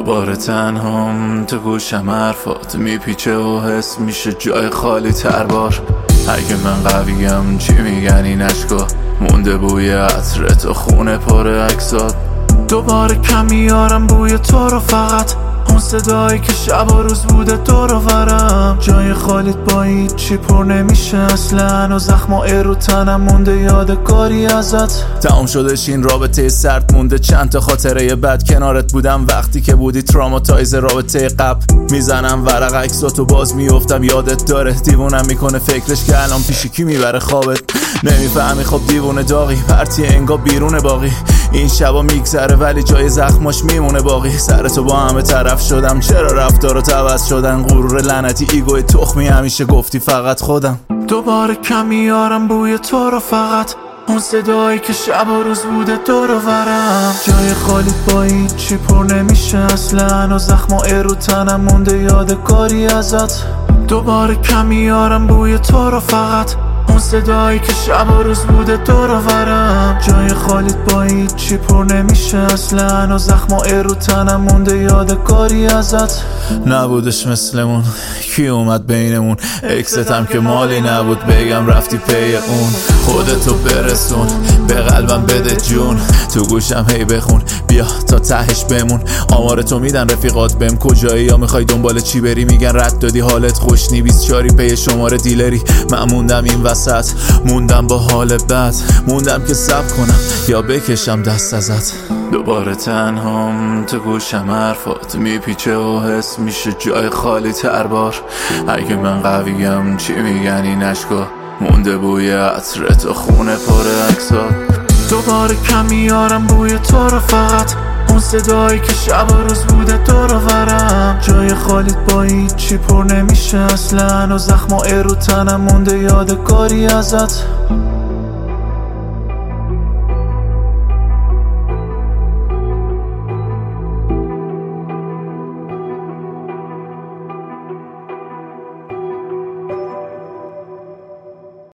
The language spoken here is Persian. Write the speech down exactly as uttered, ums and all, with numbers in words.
دوباره تنهام تو گوشم حرفات میپیچه و حس میشه جای خالی تربار. اگه من قویم چی میگن این اشکا؟ مونده بوی عطرت و خونه پر عکسات. دوباره کم میارم بوی تو رو، فقط اون صدایی که شب و روز بوده دور و برم. جای خالیت با هیچی پر نمیشه اصلا و زخمای رو تنم مونده یادگاری ازت. تمام شدش این رابطه سرد، مونده چند تا خاطره بد. کنارت بودم وقتی که بودی تراماتایز رابطه قبل. میزنم ورق عکساتو باز میافتم یادت داره. دیوونم میکنه فکرش که الان پیش کی میبره خوابت. نمیفهمی خب دیوونه داغی، پرتی انگا بیرون باقی. این شبا میگذره ولی جای زخماش میمونه باقی. سرتو با همه طرف شدم، چرا رفتارات عوض شدن؟ غرور لعنتی ایگوی تخمی، همیشه گفتی فقط خودم. دوباره کم میارم بوی تو رو، فقط اون صدایی که شب و روز بوده دور و برم. جای خالیت با هیچی پر نمیشه اصلا و زخمای رو تنم مونده یادگاری ازت. دوباره کم میارم بوی تو رو، فقط اون صدایی که شب و روز بوده دور و برم. جای خالیت با هیچی پر نمیشه اصلا و زخمای رو تنم مونده یادگاری ازت. نبودش مثلمون، کی اومد بینمون؟ اکستم که مالی نبود بگم رفتی پی اون. خودتو برسون به قلبم بده جون، تو گوشم هی بخون بیا تا تهش بمون. آمار تو میدن رفیقات بهم کجایی یا میخوای دنبال چی بری؟ میگن رد دادی حالت خوش نی، بیست چاری پی شماره دیلری. من موندم این وسط، موندم با حال بد، موندم که صبر کنم یا بکشم دست ازت. دوباره تنهام تو گوشم حرفات میپیچه و حس میشه جای خالی تربار. اگه من قویم چی میگن این اشکا؟ مونده بوی عطرت و خونه پر عکسات. دوباره کم میارم بوی تو رو، فقط اون صدایی که شب و روز بوده دور و برم. جای خالیت با هیچی پر نمیشه اصلا و زخمای رو تنم مونده یادگاری ازت.